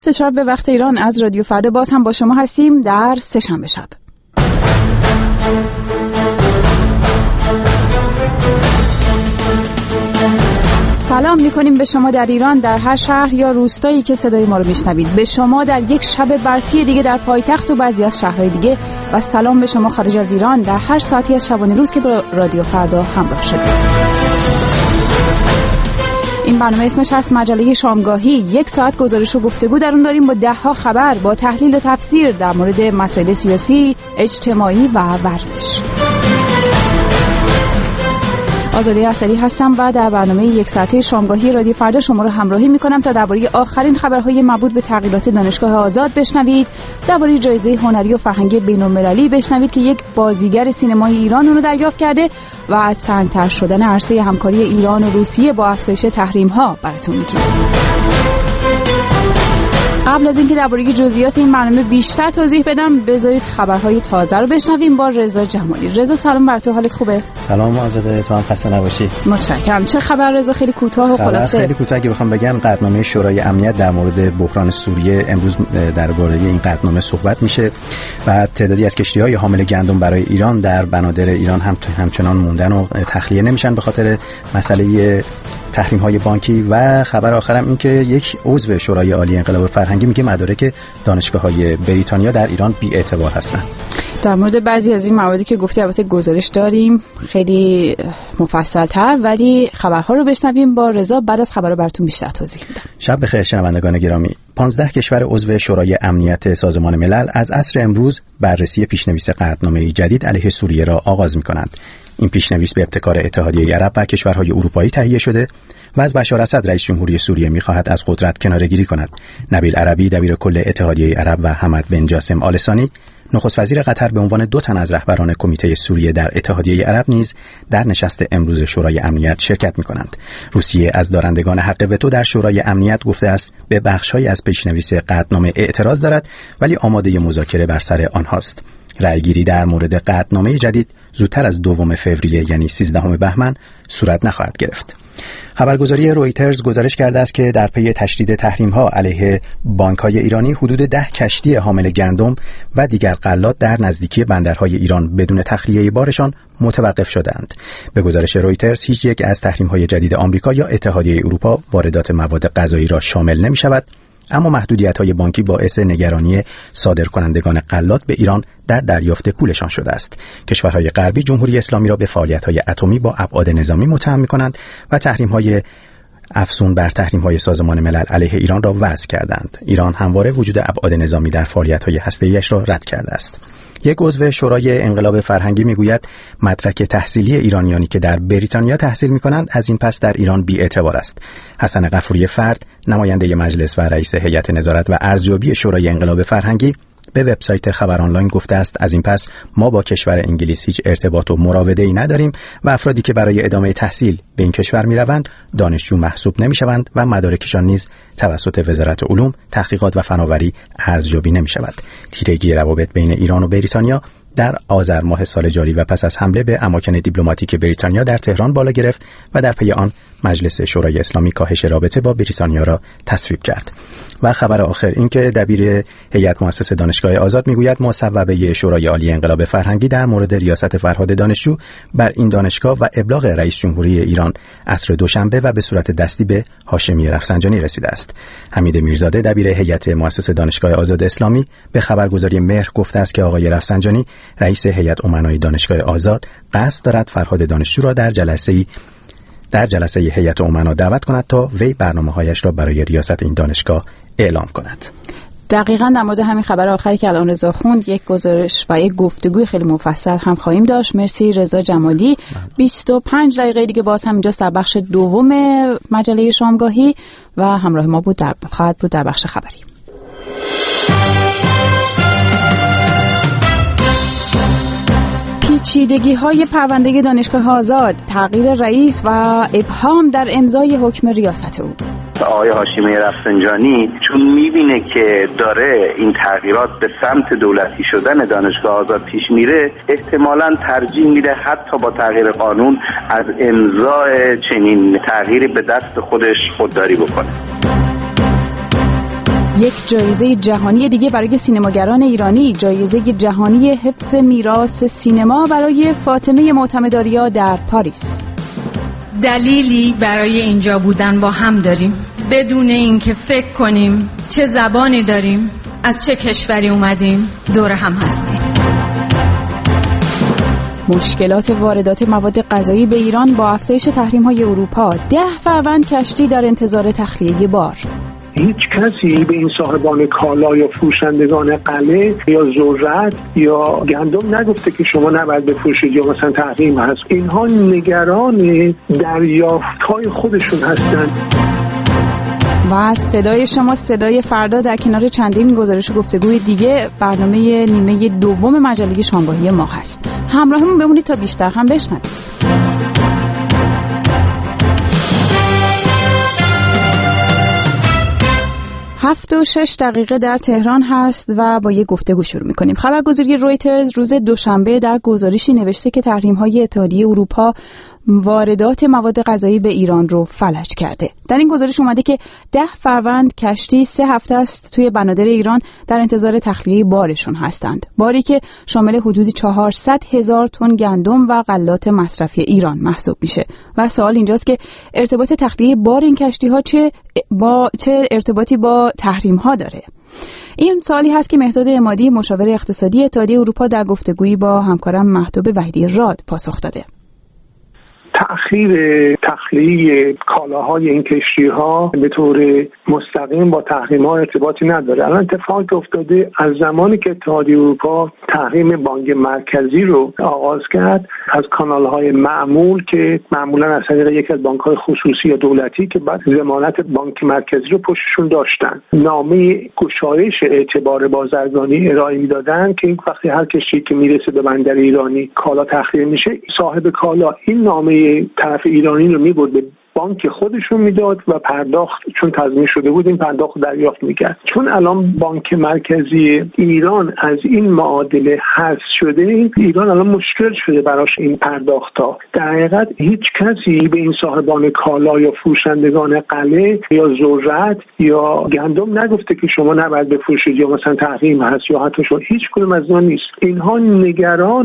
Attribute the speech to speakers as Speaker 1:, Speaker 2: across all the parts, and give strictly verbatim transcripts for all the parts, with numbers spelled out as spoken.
Speaker 1: سه شب به وقت ایران از رادیو فردا باز هم با شما هستیم در سه شنبه شب. سلام میکنیم به شما در ایران، در هر شهر یا روستایی که صدای ما رو میشنوید، به شما در یک شب برفی دیگه در پایتخت و بعضی از شهرهای دیگه، و سلام به شما خارج از ایران در هر ساعتی از شبانه روز که با رادیو فردا همراه شدید. این برنامه اسمش هست مجله شامگاهی. یک ساعت گزارش و گفتگو در اون داریم با ده ها خبر، با تحلیل و تفسیر در مورد مسائل سیاسی، اجتماعی و ورزش. آزاده اصلی هستم و در برنامه یک ساعته شامگاهی رادیو فردا شما رو همراهی میکنم تا درباره آخرین خبرهای مربوط به تغییرات دانشگاه آزاد بشنوید، درباره جایزه هنری و فرهنگی بین‌المللی بشنوید که یک بازیگر سینمای ایران اون رو دریافت کرده و از تنگ‌تر شدن عرصه همکاری ایران و روسیه با افزایش تحریم‌ها براتون میگیم. قبل از اینکه درباره جزئیات این برنامه بیشتر توضیح بدم، بذارید خبرهای تازه رو بشنویم با رضا جمالی. رضا سلام بر تو، حالت خوبه؟
Speaker 2: سلام آزاده، تو هم خسته نباشی.
Speaker 1: متشکرم. چه خبر رضا؟ خیلی کوتاه و خلاصه.
Speaker 2: خیلی کوتاه اگه بخوام بگم، قطعنامه شورای امنیت در مورد بحران سوریه امروز درباره این قطعنامه صحبت میشه و تعدادی از کشتی‌های حامل گندم برای ایران در بنادر ایران هم همچنان موندن و تخلیه نمیشن به خاطر مسئله تحریم‌های بانکی. و خبر آخرم این که یک عضو شورای عالی انقلاب فرهنگی میگه مدارک دانشگاه‌های بریتانیا در ایران بی‌اعتبار هستن.
Speaker 1: در مورد بعضی از این مواردی که گفتی البته گزارش داریم خیلی مفصل‌تر، ولی خبرها رو بشنویم با رضا. بعد از خبرها براتون بیشتر توضیح میدم. شب
Speaker 2: بخیر شنوندگان گرامی. پانزده کشور عضو شورای امنیت سازمان ملل از عصر امروز بررسی پیشنویس قطعنامه جدید علیه سوریه را آغاز می‌کنند. این پیشنویس به ابتکار اتحادیه عرب و کشورهای اروپایی تهیه شده و از بشار اسد رئیس جمهوری سوریه می‌خواهد از قدرت کناره‌گیری کند. نبیل عربی دبیر کل اتحادیه عرب و حمد بن جاسم آل ثانی نخست وزیر قطر به عنوان دو تن از رهبران کمیته سوریه در اتحادیه عرب نیز در نشست امروز شورای امنیت شرکت می‌کنند. روسیه از دارندگان حق وتو در شورای امنیت گفته است به بخش‌هایی از پیشنویس قطعنامه اعتراض دارد، ولی آماده مذاکره بر سر آنهاست. رأیگیری در مورد قطعنامه جدید زودتر از دوم فوریه یعنی سیزدهم بهمن صورت نخواهد گرفت. خبرگزاری رویترز گزارش کرده است که در پی تشدید تحریم‌ها علیه بانک‌های ایرانی حدود ده کشتی حامل گندم و دیگر غلات در نزدیکی بندرهای ایران بدون تخلیه بارشان متوقف شدند. به گزارش رویترز هیچ یک از تحریم‌های جدید آمریکا یا اتحادیه اروپا واردات مواد غذایی را شامل نمی‌شود، اما محدودیت‌های بانکی باعث نگرانی صادرکنندگان غلات به ایران در دریافت پولشان شده است. کشورهای غربی جمهوری اسلامی را به فعالیت‌های اتمی با ابعاد نظامی متهم می‌کنند و تحریم‌های افزون بر تحریم‌های سازمان ملل علیه ایران را وضع کردند. ایران همواره وجود ابعاد نظامی در فعالیت‌های هسته‌ایش را رد کرده است. یک عضو شورای انقلاب فرهنگی میگوید مدرک تحصیلی ایرانیانی که در بریتانیا تحصیل می‌کنند از این پس در ایران بی‌اعتبار است. حسن غفوری فرد، نماینده مجلس و رئیس هیئت نظارت و ارزیابی شورای انقلاب فرهنگی، به وبسایت خبر آنلاین گفته است از این پس ما با کشور انگلیس هیچ ارتباط و مراوده‌ای نداریم و افرادی که برای ادامه تحصیل به این کشور می‌روند دانشجو محسوب نمی‌شوند و مدارکشان نیز توسط وزارت علوم، تحقیقات و فناوری ارزیابی نمی‌شود. تیرگی روابط بین ایران و بریتانیا در آذر ماه سال جاری و پس از حمله به اماکن دیپلماتیک بریتانیا در تهران بالا گرفت و در پی آن مجلس شورای اسلامی کاهش رابطه با بریتانیا را تصویب کرد. و خبر آخر این که دبیر هیئت مؤسس دانشگاه آزاد میگوید مصوبه شورای عالی انقلاب فرهنگی در مورد ریاست فرهاد دانشجو بر این دانشگاه و ابلاغ رئیس جمهوری ایران عصر دوشنبه و به صورت دستی به هاشمی رفسنجانی رسیده است. حمید میرزاده دبیر هیئت مؤسس دانشگاه آزاد اسلامی به خبرگزاری مهر گفته است که آقای رفسنجانی رئیس هیئت امنای دانشگاه آزاد قصد دارد فرهاد دانشجو را در جلسه‌ای در جلسه هیئت امنا دعوت کند تا وی برنامه‌هایش را برای ریاست این دانشگاه اعلام کند.
Speaker 1: دقیقاً در مورد همین خبر آخری که الان رضا خوند یک گزارش و یک گفتگوی خیلی مفصل هم خواهیم داشت. مرسی رضا جمالی. بیست و پنج دقیقه دیگه باز هم اینجاست در بخش دوم مجله شامگاهی و همراه ما بود در خواهد بود در بخش خبری. پیچیدگی‌های پرونده دانشگاه آزاد، تغییر رئیس و ابهام در امضای حکم ریاست او.
Speaker 3: آقای هاشمی رفسنجانی چون میبینه که داره این تغییرات به سمت دولتی شدن دانشگاه آزاد پیش میره، احتمالاً ترجیح میده حتی با تغییر قانون از امضای چنین تغییری به دست خودش خودداری بکنه.
Speaker 1: یک جایزه جهانی دیگه برای سینماگران ایرانی، جایزه جهانی حفظ میراث سینما برای فاطمه معتمدآریا در پاریس.
Speaker 4: دلیلی برای اینجا بودن با هم داریم، بدون اینکه فکر کنیم چه زبانی داریم، از چه کشوری اومدیم، دور هم هستیم.
Speaker 1: مشکلات واردات مواد غذایی به ایران با افزایش تحریم‌های اروپا. ده فروند کشتی در انتظار تخلیه بار.
Speaker 5: هیچ کسی به این صاحبان کالا یا فروشندگان قله یا ذرت یا گندم نگفته که شما نباید بفروشید یا مثلا تحریم هست. اینها نگران دریافت‌های خودشون هستند.
Speaker 1: و صدای شما صدای فردا در کنار چندین گزارش گفتگوی دیگه برنامه نیمه دوم مجله شامگاهی ما هست. همراهمون بمونید تا بیشتر هم بشنوید. هفت و شش دقیقه در تهران هست و با یک گفتگو شروع می‌کنیم. خبرگزاری رویترز روز دوشنبه در گزارشی نوشته که تحریم‌های اتحادیه اروپا واردات مواد غذایی به ایران رو فلج کرده. در این گزارش اومده که ده فروند کشتی سه هفته است توی بنادر ایران در انتظار تخلیه بارشون هستند. باری که شامل حدود چهارصد هزار تن گندم و غلات مصرفی ایران محسوب میشه. و سوال اینجاست که ارتباط تخلیه بار این کشتی‌ها چه با چه ارتباطی با تحریم‌ها داره؟ این سوالی هست که مهرداد عمادی مشاور اقتصادی اتحادیه اروپا در گفتگویی با همکارم مهدوب وحیدی راد پاسخ داده.
Speaker 5: تأخیر تخلیه کالاهای این کشتی‌ها به طور مستقیم با تحریم‌ها ارتباطی نداره. الان اتفاقی که افتاده از زمانی که اتحادیه اروپا تحریم بانک مرکزی رو آغاز کرد، از کانال‌های معمول که معمولاً از طریق یکی از بانک‌های خصوصی یا دولتی که بعد ضمانت بانک مرکزی رو پشتشون داشتن، نامه گشایش اعتبار بازرگانی ارائه می‌دادن که این وقتی هر کشتی که میرسه به بندر ایرانی کالا تخلیه میشه، صاحب کالا این نامه طرف ایرانی رو میبرد به بانک خودشون میداد و پرداخت، چون تضمین شده بود این پرداخت دریافت میکرد. چون الان بانک مرکزی ایران از این معادله حذف شده، ایران الان مشکل شده براش این پرداخت ها. در حقیقت هیچ کسی به این صاحبان کالا یا فروشندگان قله یا ذرت یا گندم نگفته که شما نباید بفروشید یا مثلا تحریم هست یا حتی شما، هیچ کدوم از اینا نیست. اینها نگران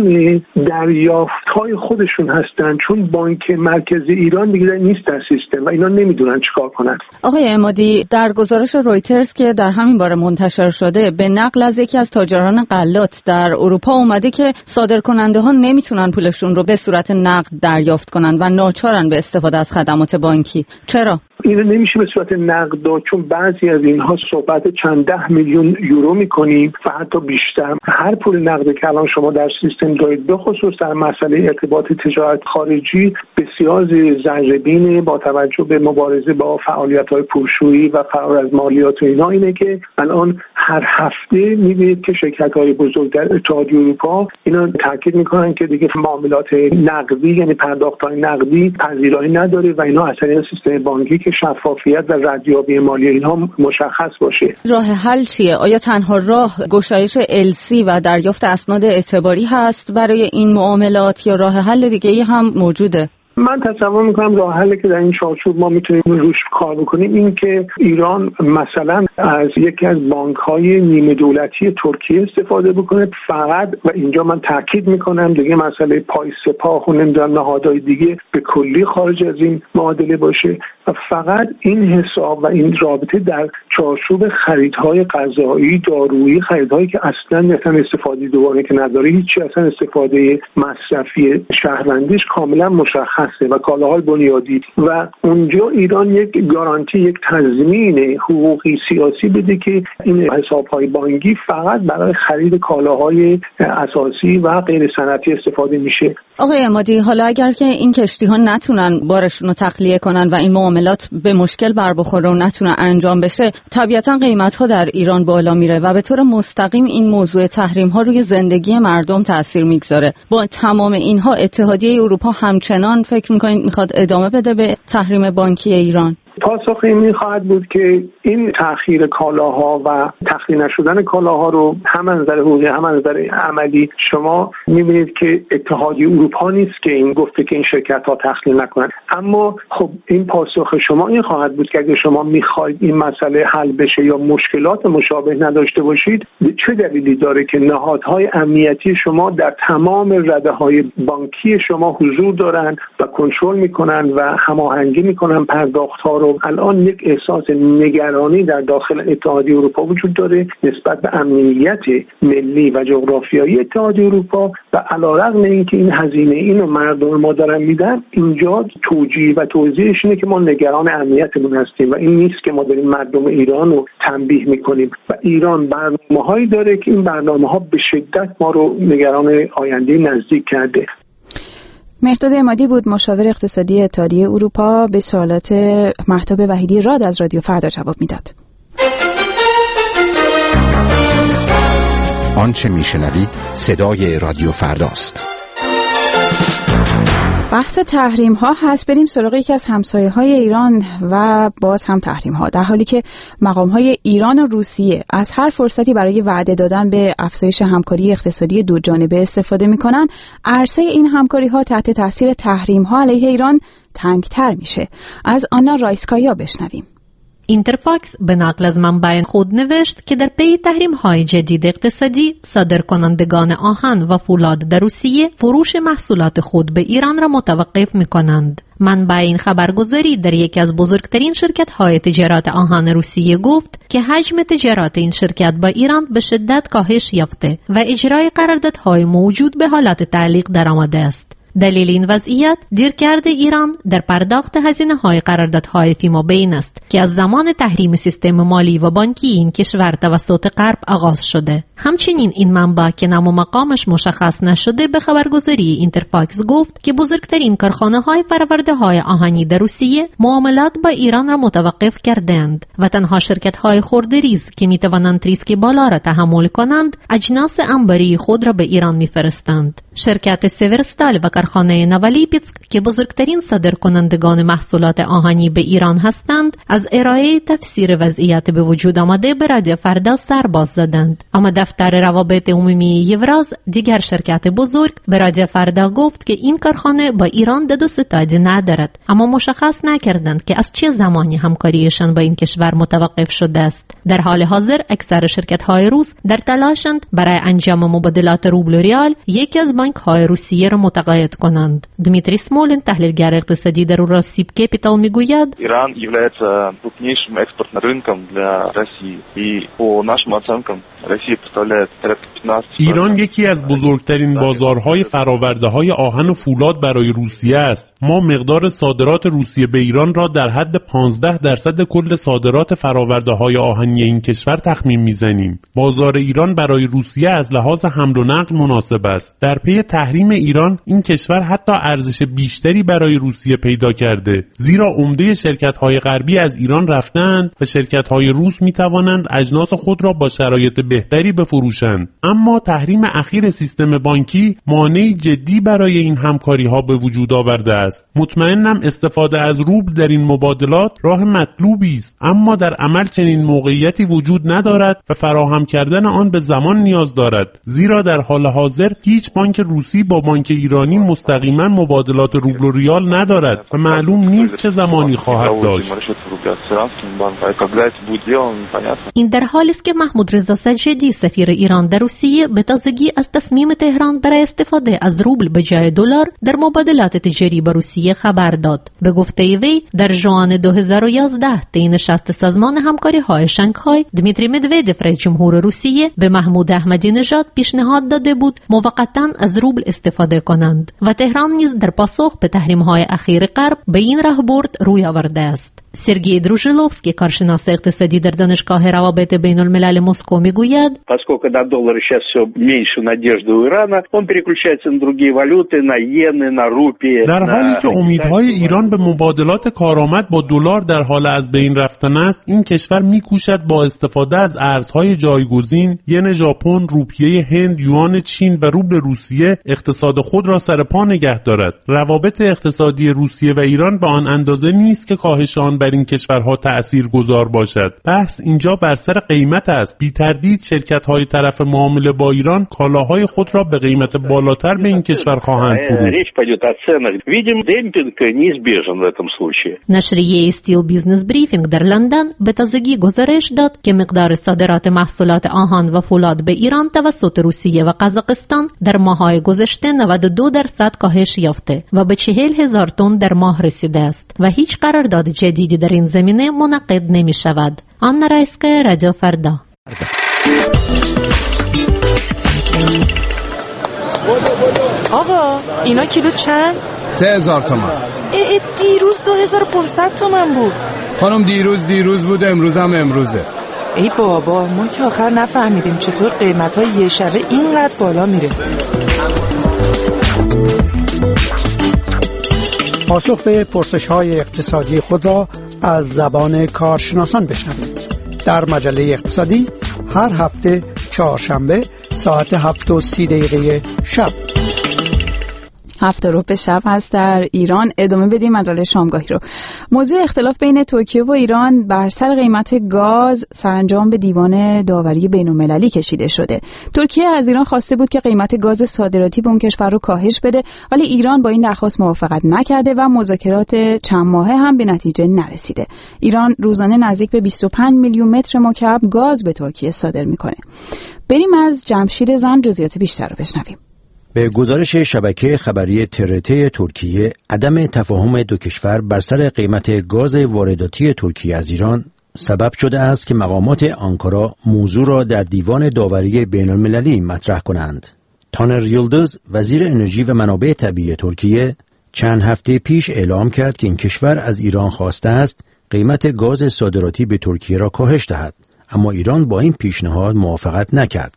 Speaker 5: دریافت های خودشون هستن، چون بانک مرکزی ایران دیگه نیست سیستم و اینا نمیدونن چیکار کنن.
Speaker 6: آقای عمادی، در گزارش رویترز که در همین باره منتشر شده به نقل از یکی از تاجران غلات در اروپا اومده که صادرکننده ها نمیتونن پولشون رو به صورت نقد دریافت کنن و ناچارن به استفاده از خدمات بانکی. چرا؟
Speaker 5: اینو نمیشه به صورت نقد داد، چون بعضی از اینها صحبت چند ده میلیون یورو میکنیم و حتی بیشتر. هر پول نقدی که الان شما در سیستم دارید، به خصوص در مسئله ارتباط تجارت خارجی، بسیار ذره‌بین با توجه به مبارزه با فعالیت‌های پولشویی و فرار از مالیات و اینا، اینه که الان هر هفته می‌بینید که شرکت‌های بزرگ در اتحادیه اروپا اینا تاکید می‌کنن که دیگه معاملات نقدی، یعنی پرداخت‌های نقدی پذیرایی نداره و اینا از طریق سیستم بانکی که شفافیت و ردیابی مالی اینها مشخص باشه.
Speaker 6: راه حل چیه؟ آیا تنها راه گشایش السی و دریافت اسناد اعتباری هست برای این معاملات یا راه حل دیگه‌ای هم موجوده؟
Speaker 5: من تصور میکنم راه حلی که در این چارچوب ما میتونیم روش کار بکنیم این که ایران مثلا از یکی از بانک‌های نیمه دولتی ترکیه استفاده بکنه فقط، و اینجا من تاکید میکنم دیگه مسئله پای سپاه و نمیدونم نهادهای دیگه به کلی خارج از این معادله باشه و فقط این حساب و این رابطه در چارچوب خریدهای غذایی، دارویی، خریدهایی که اصلا مثلا استفاده دوباره که نداره، هیچی اصلا استفاده مصرفی شهروندیش کاملا مشخص و کالاهای بنیادی، و اونجا ایران یک گارانتی، یک تضمین حقوقی سیاسی بده که این حساب‌های بانکی فقط برای خرید کالاهای اساسی و غیر صنعتی استفاده میشه.
Speaker 6: آقای عمادی، حالا اگر که این کشتی‌ها نتونن بارشون رو تخلیه کنن و این معاملات به مشکل بر بخوره و نتونه انجام بشه، طبیعتاً قیمت‌ها در ایران بالا میره و به طور مستقیم این موضوع تحریم‌ها روی زندگی مردم تأثیر میگذاره. با تمام اینها اتحادیه اروپا همچنان فکر میکنید میخواد ادامه بده به تحریم بانکی ایران؟
Speaker 5: پاسخ این خواهد بود که این تأخیر کالاها و تخلیه نشدن کالاها رو هم از نظر حقوقی هم از نظر عملی شما می‌بینید که اتحادیه اروپا نیست که این گفته که این شرکت‌ها تخلیه نکنن. اما خب این پاسخ شما این خواهد بود که اگه شما می‌خواید این مسئله حل بشه یا مشکلات مشابه نداشته باشید، چه دلیلی داره که نهادهای امنیتی شما در تمام رده‌های بانکی شما حضور دارن و کنترل می‌کنن و هماهنگی می‌کنن پرداخت‌ها رو. الان یک احساس نگرانی در داخل اتحادیه اروپا وجود داره نسبت به امنیت ملی و جغرافیایی اتحادیه اروپا و علیرغم اینکه این هزینه اینو مردم ما دارن میدن، اینجا توجیه و توضیحش اینه که ما نگران امنیتمون هستیم و این نیست که ما داریم مردم ایران رو تنبیه میکنیم. و ایران برنامه‌هایی داره که این برنامه‌ها به شدت ما رو نگران آینده نزدیک کرده.
Speaker 1: مهرداد عمادی بود، مشاور اقتصادی اتحادیه اروپا، به سوالات مهتاب وحیدی راد از رادیو فردا جواب میداد.
Speaker 7: آنچه میشنوید صدای رادیو فرداست.
Speaker 1: بحث تحریم ها هست. بریم سراغ یکی از همسایه های ایران و باز هم تحریم ها، در حالی که مقام های ایران و روسیه از هر فرصتی برای وعده دادن به افزایش همکاری اقتصادی دو جانبه استفاده می کنن، عرصه این همکاری ها تحت تاثیر تحریم ها علیه ایران تنگتر میشه. از آنا رایسکایا بشنویم.
Speaker 8: اینترفاکس به نقل از منبع خود نوشت که در پی تحریم‌های جدید اقتصادی، صادرکنندگان آهن و فولاد در روسیه فروش محصولات خود به ایران را متوقف می‌کنند. منبع این خبرگزاری در یکی از بزرگترین شرکت‌های تجارت آهن روسیه گفت که حجم تجارت این شرکت با ایران به شدت کاهش یافته و اجرای قراردادهای موجود به حالت تعلیق درآمده است. دلیل این وضعیت دیرکرد ایران در پرداخت هزینه‌های قراردادهای فیمابین است که از زمان تحریم سیستم مالی و بانکی این کشور توسط غرب آغاز شده. همچنین این منبع که نام و مقامش مشخص نشده به خبرگزاری اینترفاکس گفت که بزرگترین کارخانه‌های فرآورده‌های آهنی در روسیه معاملات با ایران را متوقف کردند و تنها شرکت‌های خردریز که می‌توانند ریسک بالا را تحمل کنند، اجناس انباری خود را به ایران می‌فرستند. شرکت سیورستال و کارخانه نولیپیتسک که بزرگترین صادرکنندگان محصولات آهنی به ایران هستند، از ارائه تفسیر وضعیت به وجود آمده به رادیو فردا سر باز زدند. اما دفتر روابط عمومی یوراز، دیگر شرکت بزرگ، به رادیو فردا گفت که این کارخانه با ایران دد و ستادی ندارد، اما مشخص نکردند که از چه زمانی همکاریشان با این کشور متوقف شده است. در حال حاضر اکثر شرکت‌های روس در تلاشند برای انجام مبادلات روبل و ریال یکی از بانک‌های روسیه را متقاعد کنند. دمیتری سمولین، تحلیلگر اقتصادی در Россib Capital میگوید
Speaker 9: ایران является крупнейшим экспортным рынком для России и по нашим оценкам Россия представляет порядка пятнадцать.
Speaker 10: ایران یکی از بزرگترین بازارهای فرآورده‌های آهن و فولاد برای روسیه است. ما مقدار صادرات روسیه به ایران را در حد پانزده درصد کل صادرات فرآورده‌های آهنی این کشور تخمین می‌زنیم. بازار ایران برای روسیه از لحاظ حمل و نقل مناسب است. در پی تحریم ایران این کشور حتی ارزش بیشتری برای روسیه پیدا کرده، زیرا عمده شرکت‌های غربی از ایران رفتند و شرکت‌های روس می‌توانند اجناس خود را با شرایط بهتری بفروشند. اما تحریم اخیر سیستم بانکی مانعی جدی برای این همکاری‌ها به وجود آورده است. مطمئنم استفاده از روبل در این مبادلات راه مطلوبی است، اما در عمل چنین موقعیتی وجود ندارد و فراهم کردن آن به زمان نیاز دارد، زیرا در حال حاضر هیچ بانک روسی با بانک ایرانی مستقیما مبادلات روبل و ریال ندارد و معلوم نیست چه زمانی خواهد داشت.
Speaker 8: این در حالی است که محمود رضا سجادی، سفیر ایران در روسیه، به تازگی از تصمیم تهران برای استفاده از روبل به جای دلار در مبادلات تجاری با روسیه خبر داد. به گفته وی در ژوئن دو هزار و یازده طی نشست سازمان همکاری‌های شانگهای، دمیتری مدودف رئیس جمهور روسیه به محمود احمدی نژاد پیشنهاد داده بود موقتاً از روبل استفاده کنند و تهران نیز در پاسخ به تحریم‌های اخیر غرب به این راهبرد روی آورده است. سرگئی دروژیلوفسکی، کارشناس اقتصادی در دانشگاه روابط بین الملل مسکو میگوید
Speaker 3: поскольку на доллар сейчас все меньше надежды у Ирана, он переключается на другие валюты, на йены, на рупии.
Speaker 10: در حالی که امیدهای ایران به مبادلات کارآمد با دلار در حال از بین رفتن است، این کشور میکوشد با استفاده از ارزهای جایگزین ین ژاپن، روپیه هند، یوان چین و روبل روسیه اقتصاد خود را سر پا نگه دارد. روابط اقتصادی روسیه و ایران به آن اندازه نیست که کاهش آن به بر این کشورها تأثیرگذار باشد. بحث اینجا بر سر قیمت است. بی تردید شرکت‌های طرف معامله با ایران کالاهای خود را به قیمت بالاتر به این کشور خواهند فروخت.
Speaker 8: نشریه استیل بیزنس بریفینگ در لندن به تازگی گزارش داد که مقدار صادرات محصولات آهن و فولاد به ایران توسط روسیه و قزاقستان در ماه‌های گذشته نود و دو درصد کاهش یافته و به چهل هزار تن در ماه رسیده است و هیچ قرارداد جدیدی در این زمینه منعقد نمی شود. آنا رایسکا، رادیو فردا.
Speaker 11: آقا اینا کیلو چند؟
Speaker 12: سه هزار تومن.
Speaker 11: ای دیروز دو هزار و پانصد تومن بود.
Speaker 12: خانم دیروز دیروز بود، امروز هم امروزه.
Speaker 11: ای بابا ما که آخر نفهمیدیم چطور قیمت‌های یه شبه اینقدر بالا میره.
Speaker 13: پاسخ به پرسش‌های اقتصادی خود را از زبان کارشناسان بشنوید. در مجله اقتصادی هر هفته چهارشنبه ساعت هفت و سی دقیقه شب.
Speaker 1: هفت رو به شب هست در ایران. ادامه بدیم مجله شامگاهی رو. موضوع اختلاف بین ترکیه و ایران بر سر قیمت گاز سرانجام به دیوان داوری بین‌المللی کشیده شده. ترکیه از ایران خواسته بود که قیمت گاز صادراتی به اون کشور رو کاهش بده، ولی ایران با این درخواست موافقت نکرده و مذاکرات چند ماهه هم به نتیجه نرسیده. ایران روزانه نزدیک به بیست و پنج میلیون متر مکعب گاز به ترکیه صادر میکنه. بریم از جمشید زن جزئیات بیشتر رو بشنویم.
Speaker 2: به گزارش شبکه خبری ترته ترکیه، عدم تفاهم دو کشور بر سر قیمت گاز وارداتی ترکیه از ایران سبب شده است که مقامات آنکارا موضوع را در دیوان داوری بین‌المللی مطرح کنند. تانر یلدز، وزیر انرژی و منابع طبیعی ترکیه، چند هفته پیش اعلام کرد که این کشور از ایران خواسته است قیمت گاز صادراتی به ترکیه را کاهش دهد، اما ایران با این پیشنهاد موافقت نکرد.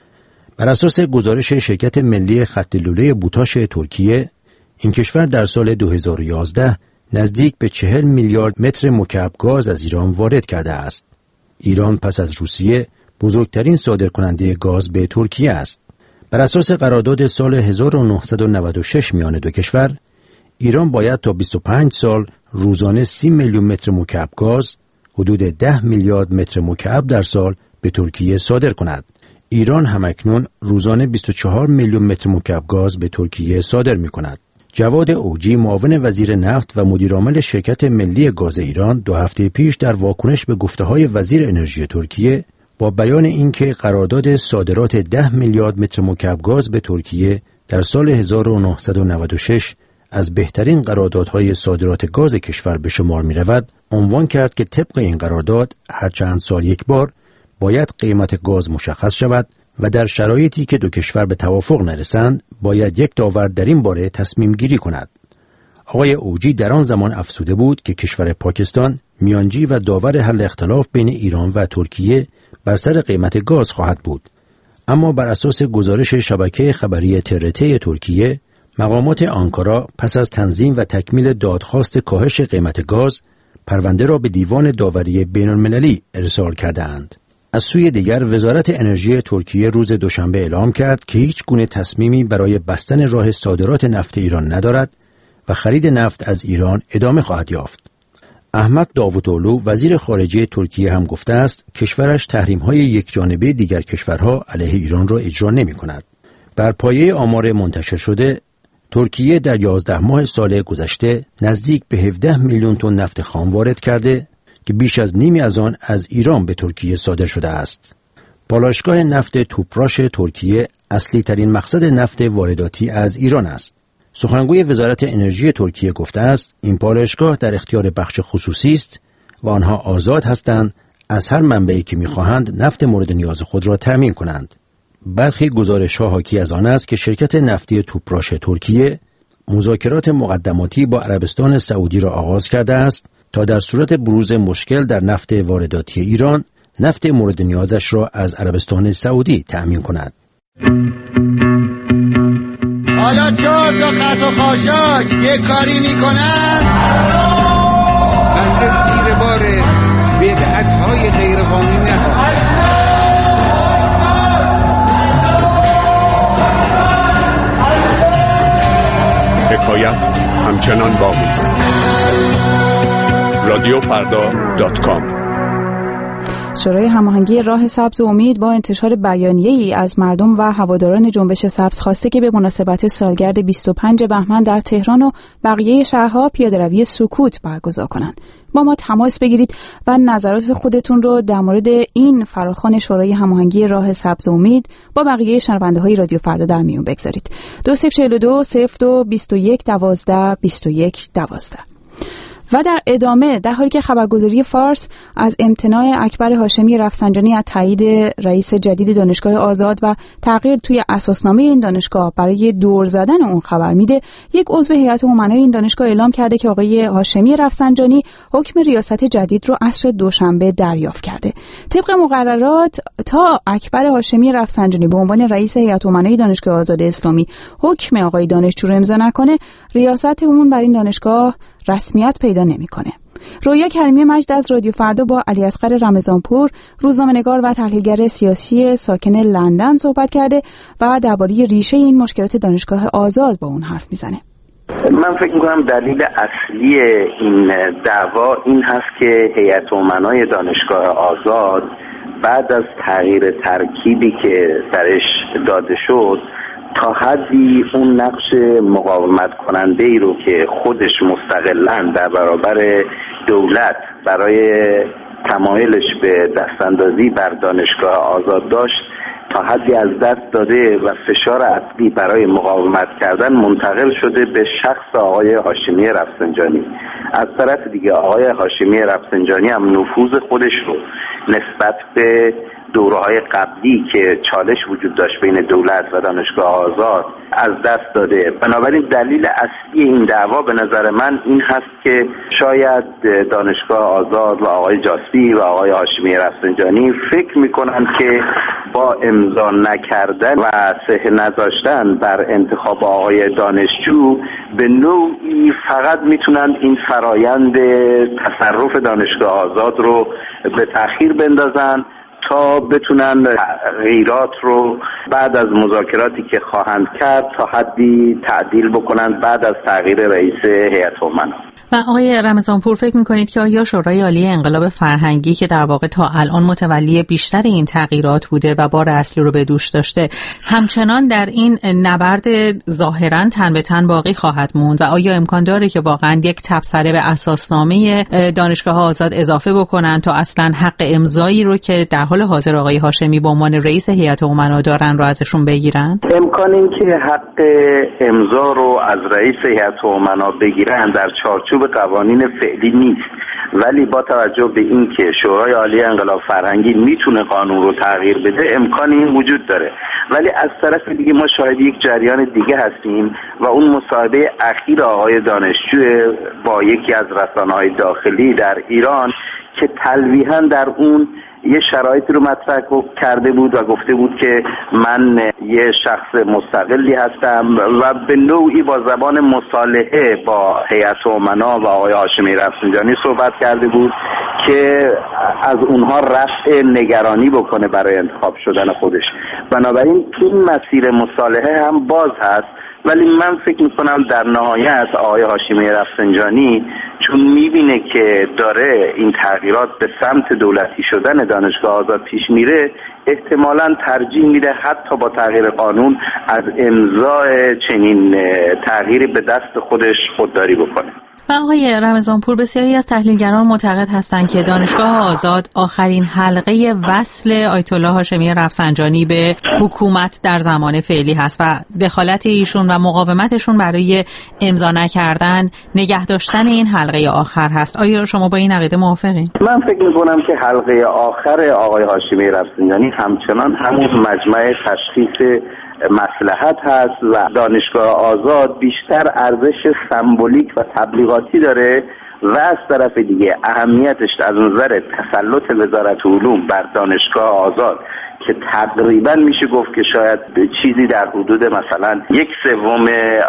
Speaker 2: بر اساس گزارش شرکت ملی خط لوله بوتاش ترکیه، این کشور در سال دو هزار و یازده نزدیک به چهل میلیارد متر مکعب گاز از ایران وارد کرده است. ایران پس از روسیه بزرگترین صادرکننده گاز به ترکیه است. بر اساس قرارداد سال هزار و نهصد و نود و شش میان دو کشور، ایران باید تا بیست و پنج سال روزانه سی میلیون متر مکعب گاز، حدود ده میلیارد متر مکعب در سال به ترکیه صادر کند. ایران همکنون روزانه بیست و چهار میلیون متر مکعب گاز به ترکیه صادر می کند. جواد اوجی، معاون وزیر نفت و مدیرعامل شرکت ملی گاز ایران، دو هفته پیش در واکنش به گفته‌های وزیر انرژی ترکیه با بیان اینکه قرارداد صادرات ده میلیارد متر مکعب گاز به ترکیه در سال هزار و نهصد و نود و شش از بهترین قراردادهای صادرات گاز کشور به شمار می رود، عنوان کرد که طبق این قرارداد هر چند سال یک بار باید قیمت گاز مشخص شود و در شرایطی که دو کشور به توافق نرسند باید یک داور در این باره تصمیم گیری کند. آقای اوجی در آن زمان افزوده بود که کشور پاکستان میانجی و داور حل اختلاف بین ایران و ترکیه بر سر قیمت گاز خواهد بود. اما بر اساس گزارش شبکه خبری ترته ترکیه، مقامات آنکارا پس از تنظیم و تکمیل دادخواست کاهش قیمت گاز، پرونده را به دیوان داوری بین‌المللی ارسال کرده‌اند. از سوی دیگر وزارت انرژی ترکیه روز دوشنبه اعلام کرد که هیچ گونه تصمیمی برای بستن راه صادرات نفت ایران ندارد و خرید نفت از ایران ادامه خواهد یافت. احمد داوطلو، وزیر خارجه ترکیه، هم گفته است کشورش تحریم‌های یکجانبه دیگر کشورها علیه ایران را اجرا نمی‌کند. بر پایه آمار منتشر شده، ترکیه در یازده ماه سال گذشته نزدیک به هفده میلیون تن نفت خام وارد کرده که بیش از نیمی از آن از ایران به ترکیه صادر شده است. پالایشگاه نفت توپراش ترکیه اصلی ترین مقصد نفت وارداتی از ایران است. سخنگوی وزارت انرژی ترکیه گفته است این پالایشگاه در اختیار بخش خصوصی است و آنها آزاد هستند از هر منبعی که می‌خواهند نفت مورد نیاز خود را تامین کنند. برخی گزارش‌ها حاکی از آن است که شرکت نفتی توپراش ترکیه مذاکرات مقدماتی با عربستان سعودی را آغاز کرده است تا در صورت بروز مشکل در نفت وارداتی ایران، نفت مورد نیازش را از عربستان سعودی تأمین کند.
Speaker 14: حالا چهار تا خط و خاشاک یه کاری میکنن
Speaker 12: بنده زیر بار بدعت‌های غیرقانونی نخواهم.
Speaker 10: حکایت همچنان باقی است.
Speaker 7: رادیو فردا دات کام.
Speaker 1: شورای هماهنگی راه سبز امید با انتشار بیانیه‌ای از مردم و هواداران جنبش سبز خواسته که به مناسبت سالگرد بیست و پنج بهمن در تهران و بقیه شهرها پیاده‌روی سکوت برگزار کنند. با ما تماس بگیرید و نظرات خودتون رو در مورد این فراخوان شورای هماهنگی راه سبز امید با بقیه شنونده‌های رادیو فردا در میون بگذارید. دو صفر چهل و دو صفر دو بیست و یک دوازده بیست و یک دوازده. و در ادامه در حالی که خبرگزاری فارس از امتناع اکبر هاشمی رفسنجانی از تایید رئیس جدید دانشگاه آزاد و تغییر توی اساسنامه این دانشگاه برای دور زدن اون خبر میده، یک عضو هیئت امنای این دانشگاه اعلام کرده که آقای هاشمی رفسنجانی حکم ریاست جدید رو عصر دوشنبه دریافت کرده. طبق مقررات تا اکبر هاشمی رفسنجانی به عنوان رئیس هیئت امنای دانشگاه آزاد اسلامی حکم آقای دانشجو رو امضا نکنه، ریاست اون بر این دانشگاه رسمیت پیدا نمیکنه. رویا کریمی مجد از رادیو فردا با علی اصغر رمضانپور، روزنامه‌نگار و تحلیلگر سیاسی ساکن لندن صحبت کرده و درباره ریشه این مشکلات دانشگاه آزاد با اون حرف میزنه.
Speaker 3: من فکر میکنم دلیل اصلی این دعوا این هست که هیئت امنای دانشگاه آزاد بعد از تغییر ترکیبی که درش داده شد تا حدی اون نقش مقاومت کننده ای رو که خودش مستقلاً در برابر دولت برای تمایلش به دستاندازی بر دانشگاه آزاد داشت تا حدی از دست داده و فشار اصلی برای مقاومت کردن منتقل شده به شخص آقای هاشمی رفسنجانی. از طرف دیگه آقای هاشمی رفسنجانی هم نفوذ خودش رو نسبت به دوره‌های قبلی که چالش وجود داشت بین دولت و دانشگاه آزاد از دست داده. بنابراین دلیل اصلی این دعوا به نظر من این هست که شاید دانشگاه آزاد و آقای جاسپی و آقای هاشمی رفسنجانی فکر میکنن که با امضا نکردن و صحه نذاشتن بر انتخاب آقای دانشجو به نوعی فقط میتونن این فرایند تصرف دانشگاه آزاد رو به تأخیر بندازن تا بتونن تغییرات رو بعد از مذاکراتی که خواهند کرد تا حدی تعدیل بکنن بعد از تغییر رئیس هیئت امنا.
Speaker 15: و آقای رمضانپور فکر میکنید که آیا شورای عالی انقلاب فرهنگی که در واقع تا الان متولی بیشتر این تغییرات بوده و بار اصلی رو به دوش داشته همچنان در این نبرد ظاهرا تن به تن باقی خواهد موند و آیا امکان داره که واقعا یک تبصره به اساسنامه دانشگاه آزاد اضافه بکنن تا اصلا حق امضایی رو که در حال حاضر آقای هاشمی به عنوان رئیس هیئت امنا دارن رو ازشون بگیرن؟
Speaker 3: امکان این که حق امضا رو از رئیس هیئت امنا بگیرن در چارچوب قوانین فعلی نیست، ولی با توجه به این که شورای عالی انقلاب فرهنگی میتونه قانون رو تغییر بده امکان این وجود داره. ولی از طرف دیگه ما شاهد یک جریان دیگه هستیم و اون مصاحبه اخیر آقای دانشجو با یکی از رسانه‌های داخلی در ایران که تلویحاً در اون یه شرایطی رو مطرح کرده بود و گفته بود که من یه شخص مستقلی هستم و به نوعی با زبان مصالحه با هیئت امنا و آقای هاشمی رفسنجانی صحبت کرده بود که از اونها رفع نگرانی بکنه برای انتخاب شدن خودش. بنابراین این مسیر مصالحه هم باز هست، ولی من فکر میکنم در نهایت آقای هاشمی رفسنجانی چون میبینه که داره این تغییرات به سمت دولتی شدن دانشگاه آزاد پیش میره احتمالاً ترجیح میده حتی با تغییر قانون از امضای چنین تغییری به دست خودش خودداری بکنه.
Speaker 15: و آقای رمضانپور بسیاری از تحلیلگران معتقد هستند که دانشگاه آزاد آخرین حلقه وصل آیت الله هاشمی رفسنجانی به حکومت در زمان فعلی هست و دخالت ایشون و مقاومتشون برای امضا نکردن نگه داشتن این حلقه آخر هست. آیا شما با این عقیده موافقین؟
Speaker 3: من فکر می‌کنم که حلقه آخر آقای هاشمی رفسنجانی همچنان همون مجمع تشخیص مصلحت هست و دانشگاه آزاد بیشتر ارزش سمبولیک و تبلیغاتی داره و از طرف دیگه اهمیتش از نظر تسلط وزارت علوم بر دانشگاه آزاد که تقریبا میشه گفت که شاید چیزی در حدود مثلا یک سوم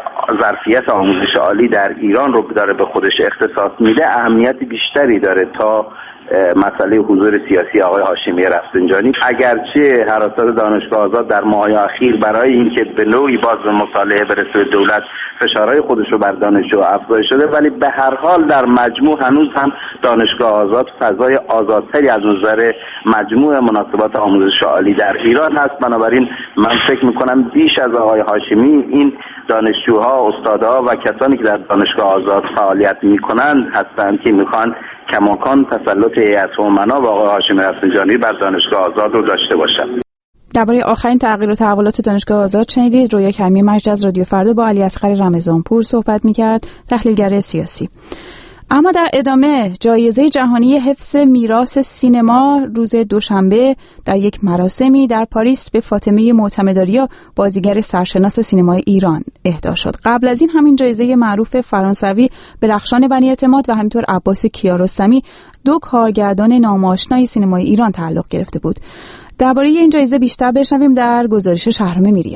Speaker 3: ظرفیت آموزش عالی در ایران رو داره به خودش اختصاص میده، اهمیت بیشتری داره تا مسئله حضور سیاسی آقای هاشمی رفسنجانی. اگرچه حراسات دانشگاه آزاد در ماه‌های اخیر برای اینکه به نوعی باز به مصالحه برسه دولت فشارهای خودش رو بر دانشجو افزایش شده، ولی به هر حال در مجموع هنوز هم دانشگاه آزاد فضای آزادتری از نظر مجموع مناسبات آموزش عالی در ایران هست. بنابراین من فکر میکنم بیش از آقای هاشمی این دانشجوها، استادها و کسانی که در دانشگاه آزاد فعالیت میکنند هستند که میخوان کماکان تسلط هیئت امنا و آقای هاشمی رفسنجانی بر دانشگاه آزاد رو داشته باشند.
Speaker 1: درباره آخرین تغییر و تحولات دانشگاه آزاد شنیدید. رویا کریمی مجد از رادیو فردا با علی اصغر رمضانپور صحبت میکرد، تحلیلگر سیاسی. اما در ادامه جایزه جهانی حفظ میراث سینما روز دوشنبه در یک مراسمی در پاریس به فاطمه معتمدآریا، بازیگر سرشناس سینمای ایران، اهدا شد. قبل از این همین جایزه معروف فرانسوی به رخشان بنی اعتماد و همینطور عباس کیارستمی، دو کارگردان ناماشنای سینمای ایران تعلق گرفته بود. درباره این جایزه بیشتر بشنویم در گزارش شهرام میریان.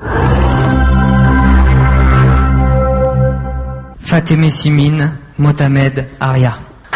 Speaker 16: فاطمه سیمین معتمد آریا.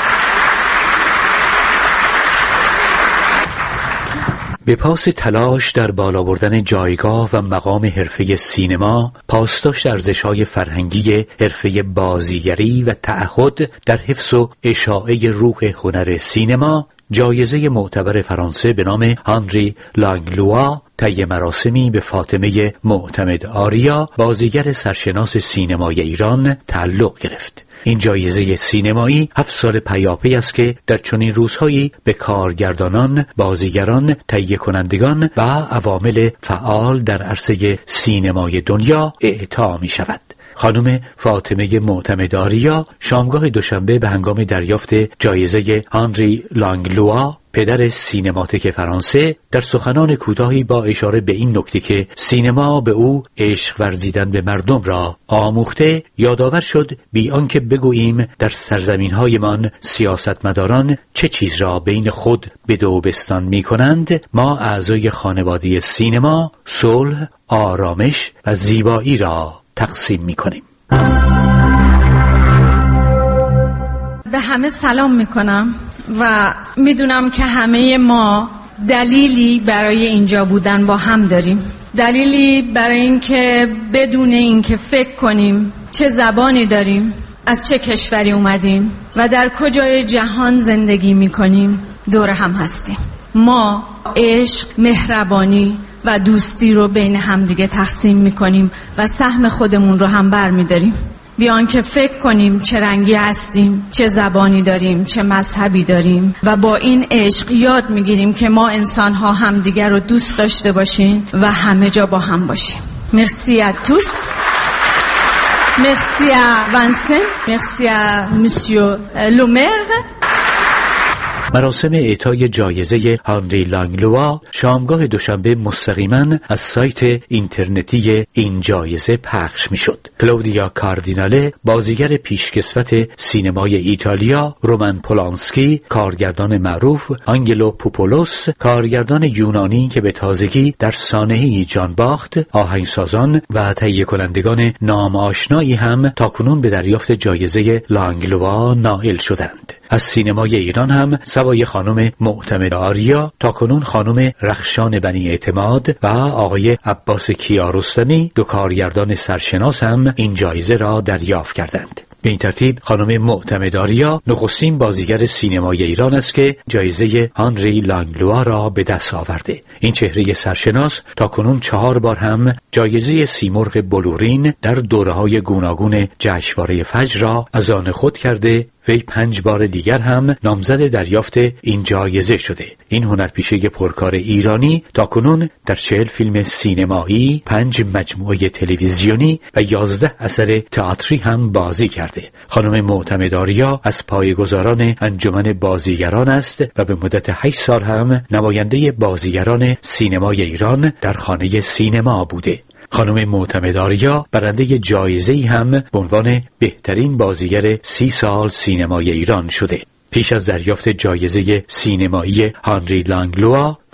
Speaker 17: به پاس تلاش در بالا بردن جایگاه و مقام حرفه سینما، پاسداشت ارزش‌های فرهنگی حرفه بازیگری و تعهد در حفظ و اشاعه روح هنر سینما، جایزه معتبر فرانسه به نام هانری لانگلوا طی مراسمی به فاطمه معتمد آریا، بازیگر سرشناس سینمای ایران، تعلق گرفت. این جایزه سینمایی هفت سال پیاپی است که در چنین روزهایی به کارگردانان، بازیگران، تهیه کنندگان و عوامل فعال در عرصه سینمای دنیا اعطا می شود. خانم فاطمه معتمد آریا شامگاه دوشنبه به هنگام دریافت جایزه هانری لانگلوا پدر سینماتک فرانسه در سخنان کوتاهی با اشاره به این نکته که سینما به او عشق ورزیدن به مردم را آموخته، یادآور شد بی آنکه بگوییم در سرزمین‌هایمان سیاستمداران چه چیز را بین خود بدوبستان می‌کنند، ما اعضای خانواده سینما صلح، آرامش و زیبایی را تقسیم می‌کنیم.
Speaker 4: به همه سلام میکنم و میدونم که همه ما دلیلی برای اینجا بودن با هم داریم. دلیلی برای اینکه بدون اینکه فکر کنیم چه زبانی داریم، از چه کشوری اومدیم و در کجای جهان زندگی میکنیم دور هم هستیم. ما عشق، مهربانی و دوستی رو بین هم دیگه تقسیم میکنیم و سهم خودمون رو هم بر میداریم، بیان که فکر کنیم چه رنگی هستیم، چه زبانی داریم، چه مذهبی داریم و با این عشق یاد میگیریم که ما انسان ها هم دیگر رو دوست داشته باشیم و همه جا با هم باشیم. مرسی à tous. Merci à Vincent. Merci à Monsieur le maire.
Speaker 17: مراسم اعطای جایزه هانری لانگلوا شامگاه دوشنبه مستقیما از سایت اینترنتی این جایزه پخش میشد. کلاودیا کاردیناله، بازیگر پیشکسوت سینمای ایتالیا، رومن پولانسکی، کارگردان معروف، آنگلو پوپولوس، کارگردان یونانی که به تازگی در سانحه‌ای جان باخت، آهنگسازان و تهیه کنندگان نام آشنایی هم تاکنون به دریافت جایزه لانگلوا نائل شدند. از سینمای ایران هم سوای خانم معتمد آریا تاکنون خانم رخشان بنی اعتماد و آقای عباس کیارستمی، دو کارگردان سرشناس هم این جایزه را دریافت کردند. به این ترتیب خانم معتمد آریا نخستین بازیگر سینمای ایران است که جایزه هانری لانگلوا را به دست آورده. این چهره سرشناس تاکنون چهار بار هم جایزه سیمرغ بلورین در دوره‌های گوناگون جشنواره فجر را از آن خود کرده، وی پنج بار دیگر هم نامزد دریافت این جایزه شده. این هنرپیشه پرکار ایرانی تاکنون در چهل فیلم سینمایی، پنج مجموعه تلویزیونی و یازده اثر تئاتری هم بازی کرده. خانم معتمد آریا از پایه‌گذاران انجمن بازیگران است و به مدت هشت سال هم نماینده بازیگران سینمای ایران در خانه سینما بوده. خانم معتمد آریا برنده جایزه‌ای هم به عنوان بهترین بازیگر سی سال سینمای ایران شده. پیش از دریافت جایزه سینمایی هانری لانگلوا،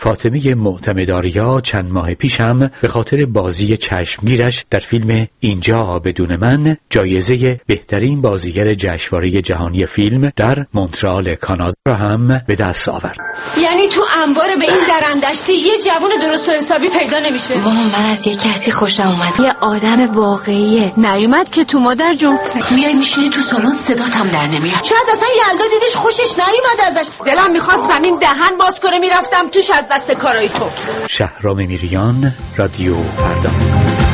Speaker 17: فاطمه معتمدآریا چند ماه پیش هم به خاطر بازی چشمگیرش در فیلم اینجا بدون من جایزه بهترین بازیگر جشنواره جهانی فیلم در مونترال کانادا را هم به دست آورد.
Speaker 18: یعنی تو انبار به این درندشتی یه جوون درست و حسابی پیدا نمیشه؟
Speaker 19: مامان من از یه کسی خوشم اومد، یه آدم واقعیه.
Speaker 18: نیومد که تو مادر جون.
Speaker 19: میای میشینی تو سالن صدات هم در نمیاد.
Speaker 18: شاید اصلا یلدا دیدش خوشش نیومد ازش. دلم میخواست زمین دهن باز کنه میرفتم توش از دست کارای تو.
Speaker 17: شهرام میریان، رادیو فردا.